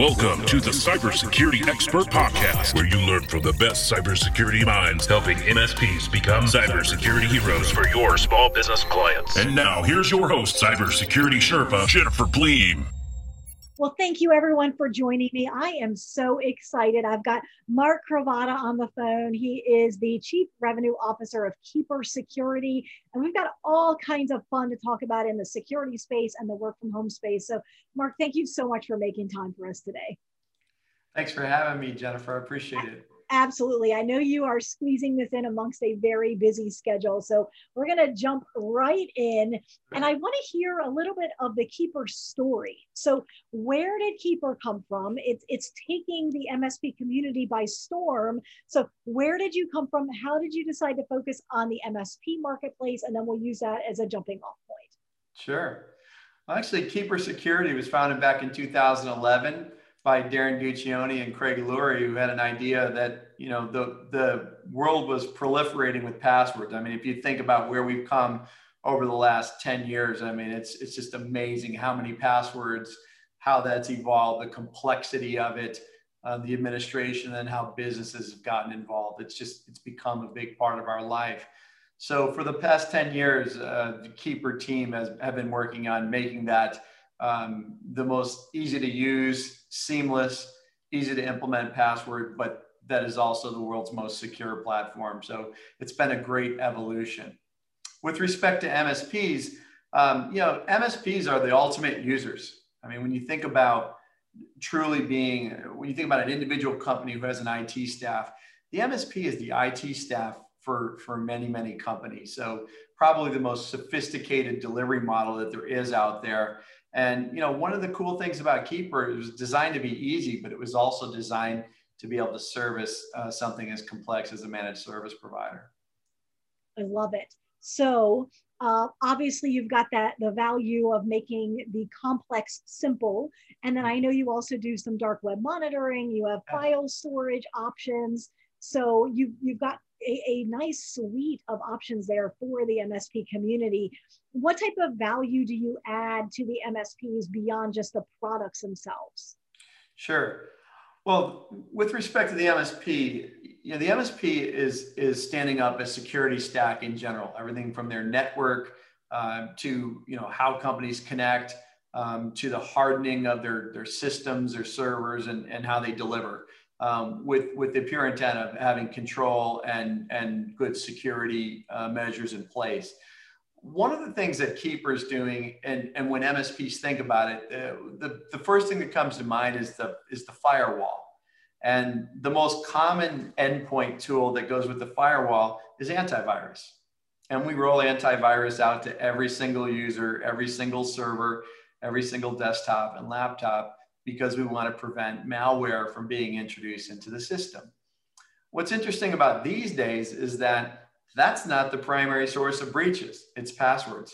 Welcome to the Cybersecurity Expert Podcast, where you learn from the best cybersecurity minds helping MSPs become cybersecurity heroes for your small business clients. And now, here's your host, Cybersecurity Sherpa, Jennifer Pleam. Well, thank you everyone for joining me. I am so excited. I've got Mark Cravata on the phone. He is the Chief Revenue Officer of Keeper Security. And we've got all kinds of fun to talk about in the security space and the work from home space. So Mark, thank you so much for making time for us today. Thanks for having me, Jennifer. I appreciate it. Absolutely. I know you are squeezing this in amongst a very busy schedule. So we're going to jump right in. And I want to hear a little bit of the Keeper story. So where did Keeper come from? It's taking the MSP community by storm. So where did you come from? How did you decide to focus on the MSP marketplace? And then we'll use that as a jumping off point. Sure. Well, actually, Keeper Security was founded back in 2011 by Darren Guccione and Craig Lurie, who had an idea that, the world was proliferating with passwords. I mean, if you think about where we've come over the last 10 years, I mean, it's just amazing how many passwords, how that's evolved, the complexity of it, the administration, and how businesses have gotten involved. It's become a big part of our life. So for the past 10 years, the Keeper team have been working on making that the most easy to use, seamless, easy to implement password, but that is also the world's most secure platform. So it's been a great evolution. With respect to MSPs, MSPs are the ultimate users. I mean, when you think about when you think about an individual company who has an IT staff, the MSP is the IT staff for many, many companies. So probably the most sophisticated delivery model that there is out there. And, one of the cool things about Keeper, it was designed to be easy, but it was also designed to be able to service something as complex as a managed service provider. I love it. So obviously you've got the value of making the complex simple. And then I know you also do some dark web monitoring, you have file storage options. So you've got a nice suite of options there for the MSP community. What type of value do you add to the MSPs beyond just the products themselves? Sure. Well, with respect to the MSP, the MSP is standing up a security stack in general, everything from their network to how companies connect, to the hardening of their systems, their servers, and how they deliver. With the pure intent of having control and good security measures in place. One of the things that Keeper is doing, and when MSPs think about it, the first thing that comes to mind is the firewall. And the most common endpoint tool that goes with the firewall is antivirus. And we roll antivirus out to every single user, every single server, every single desktop and laptop, because we want to prevent malware from being introduced into the system. What's interesting about these days is that that's not the primary source of breaches, it's passwords.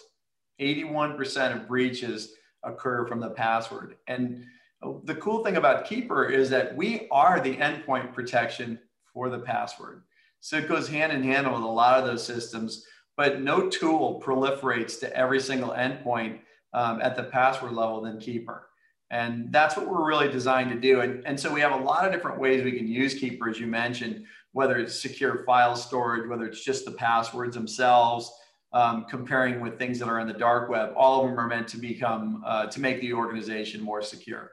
81% of breaches occur from the password. And the cool thing about Keeper is that we are the endpoint protection for the password. So it goes hand in hand with a lot of those systems, but no tool proliferates to every single endpoint at the password level than Keeper. And that's what we're really designed to do. And so we have a lot of different ways we can use Keeper, as you mentioned, whether it's secure file storage, whether it's just the passwords themselves, comparing with things that are in the dark web. All of them are meant to become, to make the organization more secure.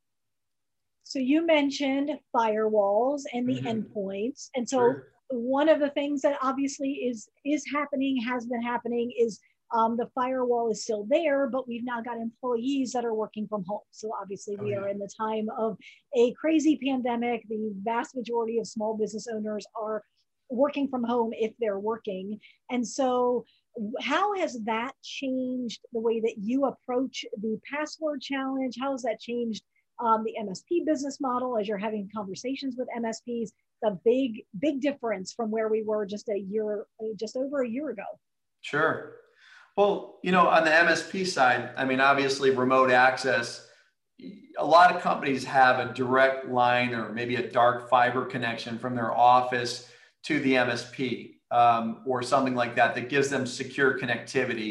So you mentioned firewalls and the endpoints. And so one of the things that obviously is happening, has been happening, is the firewall is still there, but we've now got employees that are working from home. So obviously we are in the time of a crazy pandemic. The vast majority of small business owners are working from home if they're working. And so how has that changed the way that you approach the password challenge? How has that changed the MSP business model as you're having conversations with MSPs? The big difference from where we were just over a year ago. Sure. Well, on the MSP side, I mean, obviously remote access, a lot of companies have a direct line or maybe a dark fiber connection from their office to the MSP or something like that gives them secure connectivity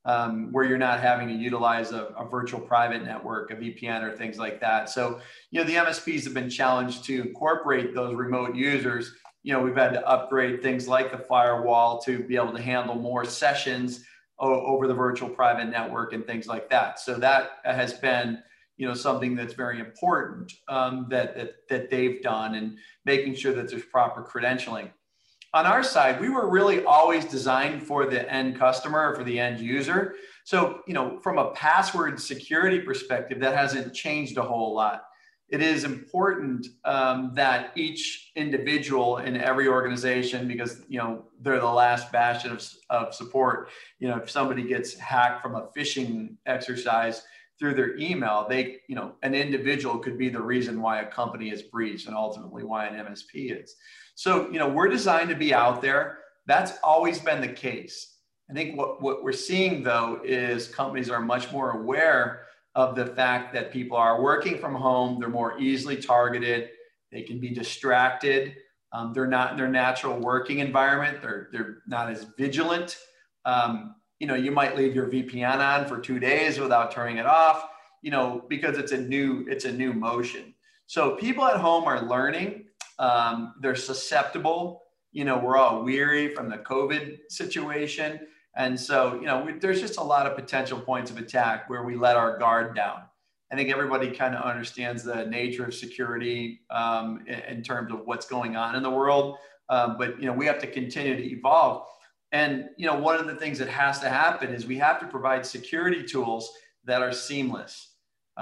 where you're not having to utilize a virtual private network, a VPN, or things like that. So, the MSPs have been challenged to incorporate those remote users. We've had to upgrade things like the firewall to be able to handle more sessions over the virtual private network and things like that. So that has been, something that's very important that they've done, and making sure that there's proper credentialing. On our side, we were really always designed for the end customer, for the end user. So, from a password security perspective, that hasn't changed a whole lot. It is important that each individual in every organization, because, they're the last bastion of support. If somebody gets hacked from a phishing exercise through their email, an individual could be the reason why a company is breached, and ultimately why an MSP is. So, we're designed to be out there. That's always been the case. I think what we're seeing, though, is companies are much more aware of the fact that people are working from home. They're more easily targeted. They can be distracted. They're not in their natural working environment. They're not as vigilant. You might leave your VPN on for 2 days without turning it off, because it's a new motion. So people at home are learning. They're susceptible. We're all weary from the COVID situation. And so, there's just a lot of potential points of attack where we let our guard down. I think everybody kind of understands the nature of security in terms of what's going on in the world. But, we have to continue to evolve. And, one of the things that has to happen is we have to provide security tools that are seamless.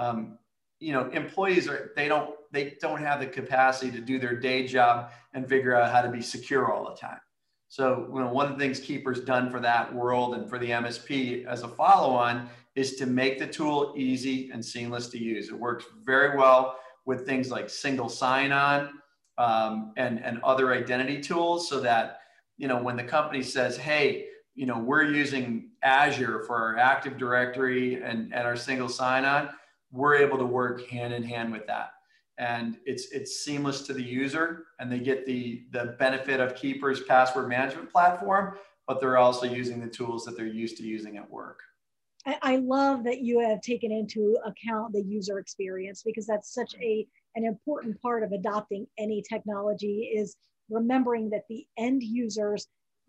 Employees they don't have the capacity to do their day job and figure out how to be secure all the time. So, one of the things Keeper's done for that world and for the MSP as a follow-on is to make the tool easy and seamless to use. It works very well with things like single sign-on and other identity tools, so that, when the company says, hey, we're using Azure for our Active Directory and our single sign-on, we're able to work hand in hand with that. And it's seamless to the user, and they get the benefit of Keeper's password management platform, but they're also using the tools that they're used to using at work. I love that you have taken into account the user experience, because that's such an important part of adopting any technology, is remembering that the end users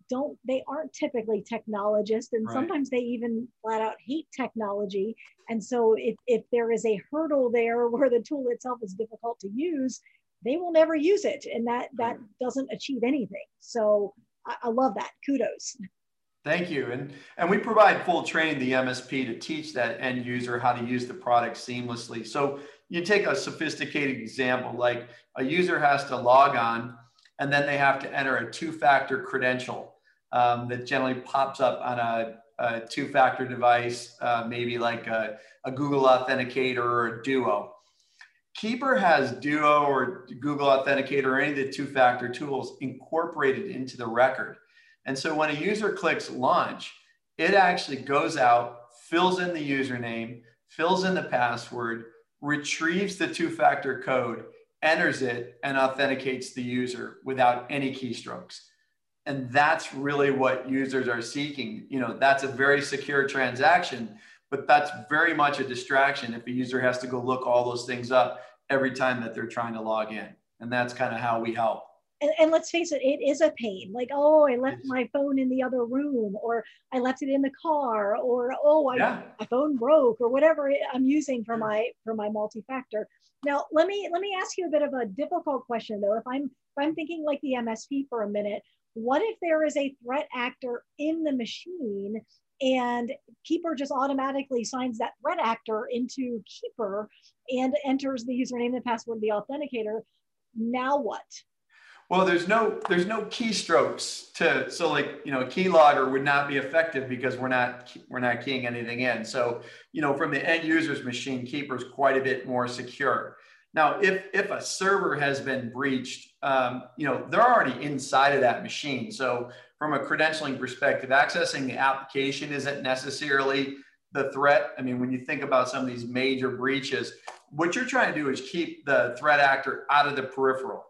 aren't typically technologists, and sometimes they even flat out hate technology. And so if there is a hurdle there where the tool itself is difficult to use, they will never use it, and that doesn't achieve anything. So I love that. Kudos. Thank you. And we provide full training the MSP to teach that end user how to use the product seamlessly. So you take a sophisticated example, like a user has to log on, and then they have to enter a two-factor credential that generally pops up on a two-factor device, maybe like a Google Authenticator or a Duo. Keeper has Duo or Google Authenticator or any of the two-factor tools incorporated into the record. And so when a user clicks launch, it actually goes out, fills in the username, fills in the password, retrieves the two-factor code, enters it, and authenticates the user without any keystrokes. And that's really what users are seeking. That's a very secure transaction, but that's very much a distraction if a user has to go look all those things up every time that they're trying to log in. And that's kind of how we help. And let's face it, it is a pain. Like, oh, I left my phone in the other room, or I left it in the car, or my phone broke, or whatever I'm using for my multi-factor. Now, let me ask you a bit of a difficult question, though. If I'm thinking like the MSP for a minute, what if there is a threat actor in the machine and Keeper just automatically signs that threat actor into Keeper and enters the username, the password, the authenticator? Now what? Well, there's no keystrokes so like, a keylogger would not be effective because we're not keying anything in. So, from the end user's machine, Keeper's quite a bit more secure. Now, if a server has been breached, they're already inside of that machine. So from a credentialing perspective, accessing the application isn't necessarily the threat. I mean, when you think about some of these major breaches, what you're trying to do is keep the threat actor out of the peripheral.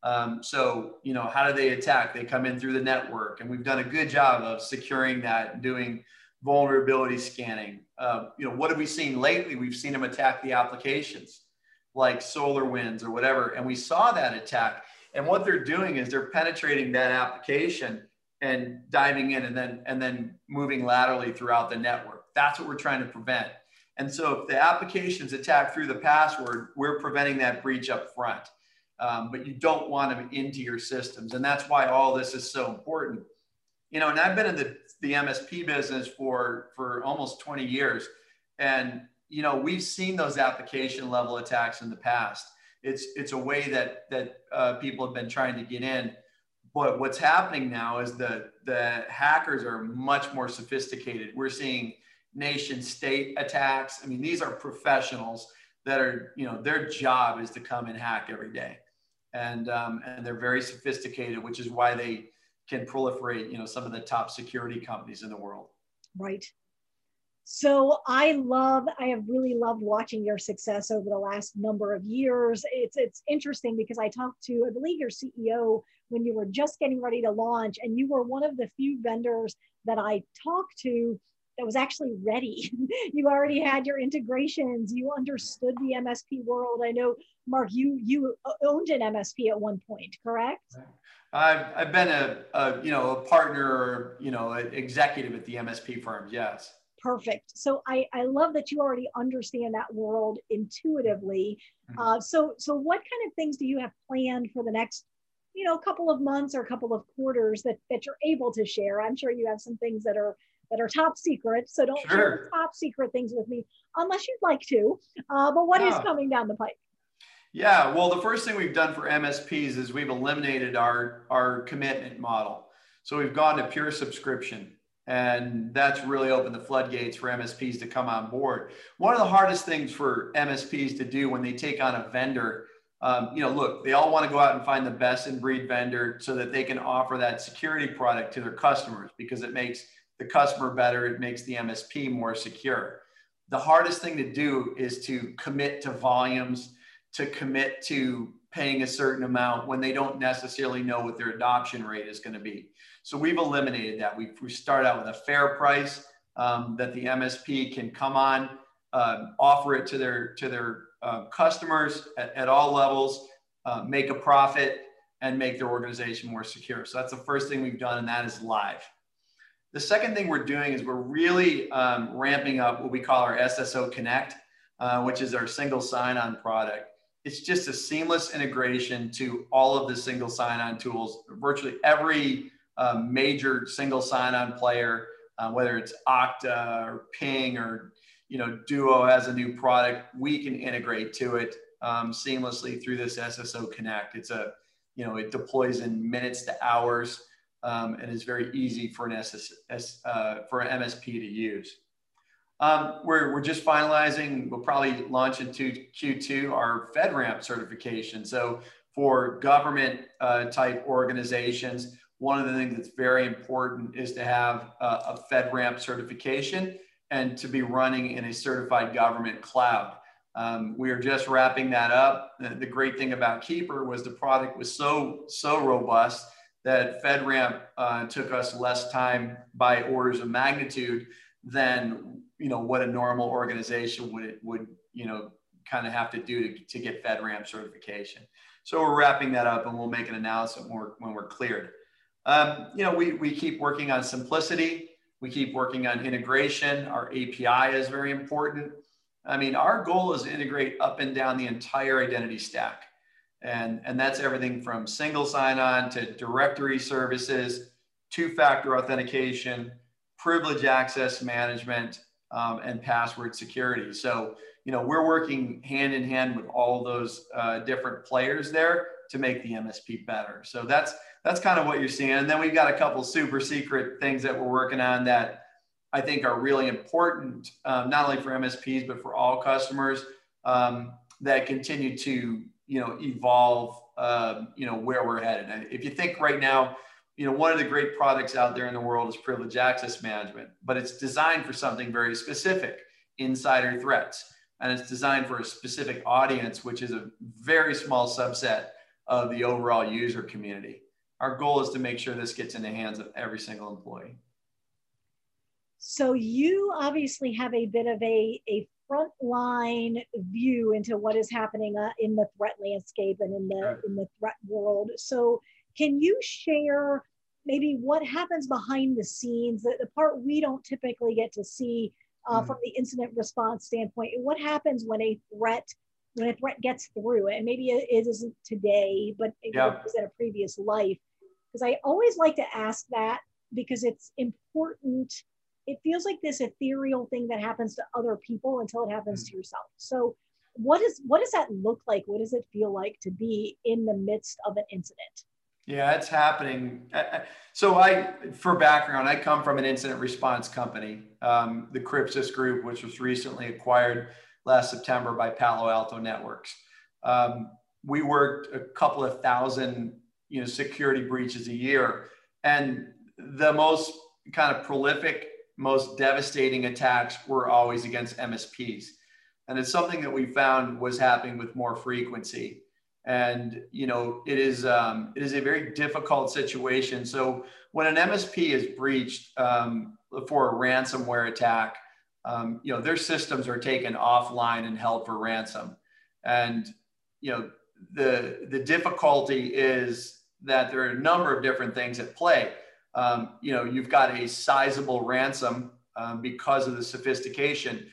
So, how do they attack? They come in through the network, and we've done a good job of securing that and doing vulnerability scanning. What have we seen lately? We've seen them attack the applications like SolarWinds or whatever. And we saw that attack. And what they're doing is they're penetrating that application and diving in and then moving laterally throughout the network. That's what we're trying to prevent. And so if the application's attacked through the password, we're preventing that breach up front. But you don't want them into your systems. And that's why all this is so important. And I've been in the MSP business for almost 20 years. And, we've seen those application level attacks in the past. It's a way that people have been trying to get in. But what's happening now is the hackers are much more sophisticated. We're seeing nation state attacks. I mean, these are professionals that are, their job is to come and hack every day. And they're very sophisticated, which is why they can proliferate, some of the top security companies in the world. Right. So I have really loved watching your success over the last number of years. It's interesting because I talked to, I believe, your CEO when you were just getting ready to launch, and you were one of the few vendors that I talked to that was actually ready. You already had your integrations. You understood the MSP world. I know, Mark, you owned an MSP at one point, correct? I've been a partner or, an executive at the MSP firms. Yes. Perfect. So I love that you already understand that world intuitively. So what kind of things do you have planned for the next, couple of months or a couple of quarters that you're able to share? I'm sure you have some things that are top secret. So don't share top secret things with me unless you'd like to. But what is coming down the pipe? Yeah, well, the first thing we've done for MSPs is we've eliminated our commitment model. So we've gone to pure subscription. And that's really opened the floodgates for MSPs to come on board. One of the hardest things for MSPs to do when they take on a vendor, look, they all want to go out and find the best in breed vendor so that they can offer that security product to their customers because it makes the customer better. It makes the MSP more secure. The hardest thing to do is to commit to volumes, to commit to paying a certain amount when they don't necessarily know what their adoption rate is going to be. So we've eliminated that. We start out with a fair price that the MSP can come on, offer it to their customers at all levels, make a profit, and make their organization more secure. So that's the first thing we've done, and that is live. The second thing we're doing is we're really ramping up what we call our SSO Connect, which is our single sign-on product. It's just a seamless integration to all of the single sign-on tools. Virtually every major single sign-on player, whether it's Okta or Ping or Duo has a new product, we can integrate to it seamlessly through this SSO Connect. It's it deploys in minutes to hours and is very easy for an MSP to use. We're just finalizing, we'll probably launch into Q2, our FedRAMP certification. So for government type organizations, one of the things that's very important is to have a FedRAMP certification and to be running in a certified government cloud. We are just wrapping that up. The great thing about Keeper was the product was so robust that FedRAMP took us less time by orders of magnitude than what a normal organization would kind of have to do to get FedRAMP certification. So we're wrapping that up, and we'll make an announcement when we're cleared. We keep working on simplicity. We keep working on integration. Our API is very important. I mean, our goal is to integrate up and down the entire identity stack. And that's everything from single sign-on to directory services, two-factor authentication, privilege access management, and password security. So, we're working hand in hand with all those different players there to make the MSP better. So that's kind of what you're seeing. And then we've got a couple super secret things that we're working on that I think are really important, not only for MSPs, but for all customers that continue to, evolve, where we're headed. And if you think right now, one of the great products out there in the world is privilege access management, but it's designed for something very specific, insider threats. And it's designed for a specific audience, which is a very small subset of the overall user community. Our goal is to make sure this gets in the hands of every single employee. So you obviously have a bit of a frontline view into what is happening in the threat landscape and in the threat world. So can you share maybe what happens behind the scenes, the part we don't typically get to see from the incident response standpoint? What happens when a threat gets through? And maybe it isn't today, but it was in a previous life. Because I always like to ask that, because it's important. It feels like this ethereal thing that happens to other people until it happens to yourself. So what does that look like? What does it feel like to be in the midst of an incident? Yeah, it's happening. So for background, I come from an incident response company, the Crypsis Group, which was recently acquired last September by Palo Alto Networks. We worked a couple of thousand, security breaches a year, and the most kind of prolific, most devastating attacks were always against MSPs. And it's something that we found was happening with more frequency. And, it is a very difficult situation. So when an MSP is breached for a ransomware attack, their systems are taken offline and held for ransom. And, the difficulty is that there are a number of different things at play. You've got a sizable ransom because of the sophistication.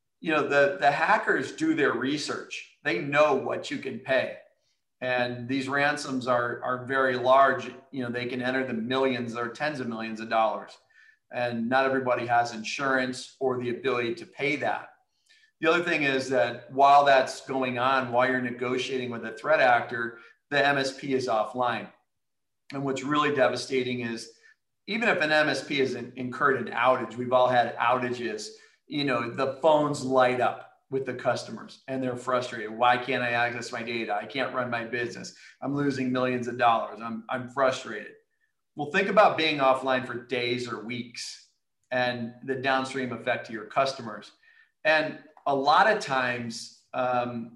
The hackers do their research. They know what you can pay. And these ransoms are very large. They can enter the millions or tens of millions of dollars. And not everybody has insurance or the ability to pay that. The other thing is that while that's going on, while you're negotiating with a threat actor, the MSP is offline. And what's really devastating is, even if an MSP has incurred an outage, we've all had outages, the phones light up with the customers and they're frustrated. Why can't I access my data? I can't run my business. I'm losing millions of dollars. I'm frustrated. Well, think about being offline for days or weeks and the downstream effect to your customers. And a lot of times, an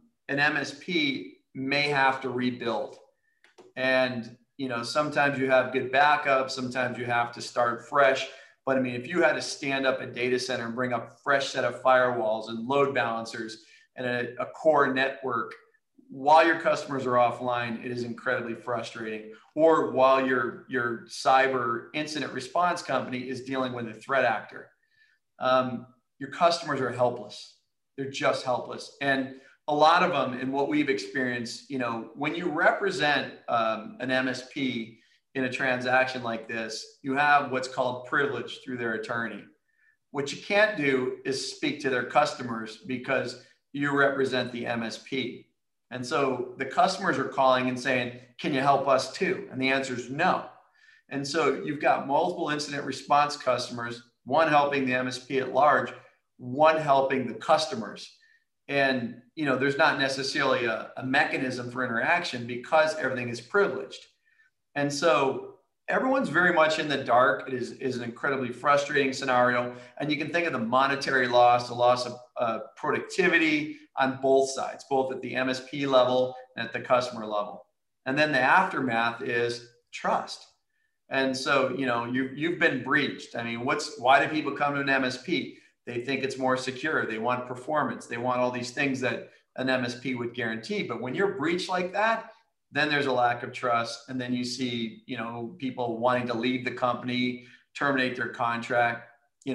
MSP may have to rebuild. And sometimes you have good backup, sometimes you have to start fresh. But I mean, if you had to stand up a data center and bring up a fresh set of firewalls and load balancers and a core network while your customers are offline, it is incredibly frustrating. Or while your cyber incident response company is dealing with a threat actor, your customers are helpless. They're just helpless. And a lot of them, and what we've experienced, when you represent an MSP in a transaction like this, you have what's called privilege through their attorney. What you can't do is speak to their customers because you represent the MSP. And so the customers are calling and saying, can you help us too? And the answer is no. And so you've got multiple incident response customers, one helping the MSP at large, one helping the customers. And, there's not necessarily a mechanism for interaction because everything is privileged. And so everyone's very much in the dark. It is an incredibly frustrating scenario. And you can think of the monetary loss, the loss of productivity on both sides, both at the MSP level and at the customer level. And then the aftermath is trust. And so, you've been breached. I mean, why do people come to an MSP? They think it's more secure. They want performance. They want all these things that an MSP would guarantee. But when you're breached like that, then there's a lack of trust. And then you see, people wanting to leave the company, terminate their contract.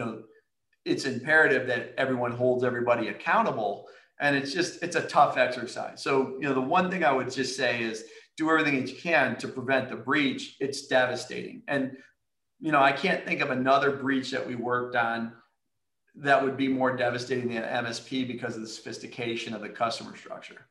It's imperative that everyone holds everybody accountable. And it's a tough exercise. So, the one thing I would just say is do everything that you can to prevent the breach. It's devastating. And, I can't think of another breach that we worked on that would be more devastating than MSP because of the sophistication of the customer structure.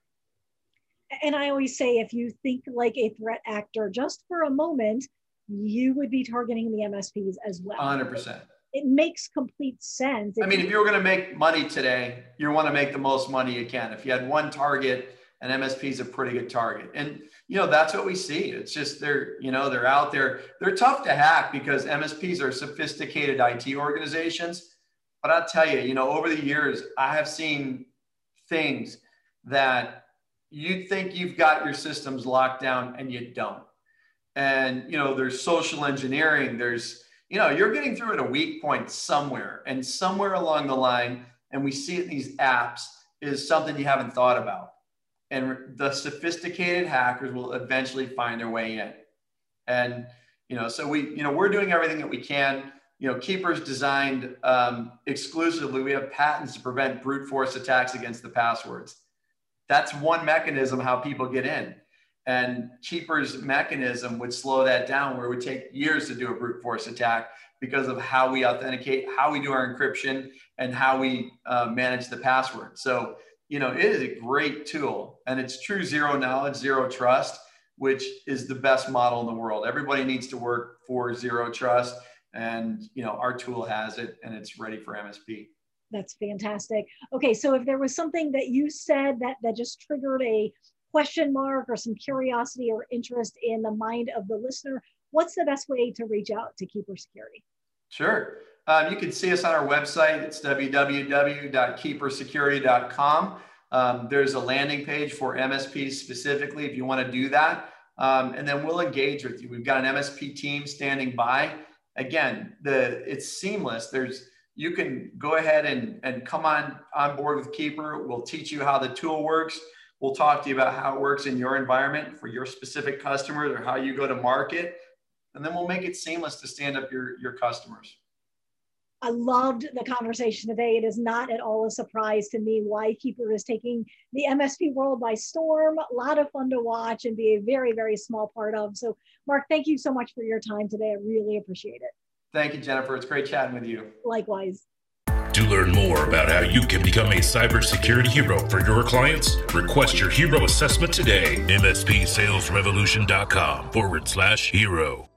And I always say, if you think like a threat actor just for a moment, you would be targeting the MSPs as well. 100%. It makes complete sense. I mean, if you were going to make money today, you want to make the most money you can. If you had one target, an MSP is a pretty good target. And, that's what we see. It's just they're out there. They're tough to hack because MSPs are sophisticated IT organizations. But I'll tell you, over the years, I have seen things that you think you've got your systems locked down and you don't. And, there's social engineering, there's, you're getting through at a weak point somewhere, and somewhere along the line, and we see it in these apps, is something you haven't thought about. And the sophisticated hackers will eventually find their way in. And, so we're doing everything that we can. Keeper's designed exclusively, we have patents to prevent brute force attacks against the passwords. That's one mechanism how people get in. And Keeper's mechanism would slow that down, where it would take years to do a brute force attack because of how we authenticate, how we do our encryption, and how we manage the password. So, it is a great tool, and it's true zero knowledge, zero trust, which is the best model in the world. Everybody needs to work for zero trust, and our tool has it, and it's ready for MSP. That's fantastic. Okay, so if there was something that you said that just triggered a question mark or some curiosity or interest in the mind of the listener, what's the best way to reach out to Keeper Security? Sure. You can see us on our website. It's www.keepersecurity.com. There's a landing page for MSPs specifically if you want to do that. And then we'll engage with you. We've got an MSP team standing by. Again, it's seamless. You can go ahead and come on board with Keeper. We'll teach you how the tool works. We'll talk to you about how it works in your environment for your specific customers, or how you go to market. And then we'll make it seamless to stand up your customers. I loved the conversation today. It is not at all a surprise to me why Keeper is taking the MSP world by storm. A lot of fun to watch and be a very, very small part of. So Mark, thank you so much for your time today. I really appreciate it. Thank you, Jennifer. It's great chatting with you. Likewise. To learn more about how you can become a cybersecurity hero for your clients, request your hero assessment today. MSPsalesrevolution.com/hero.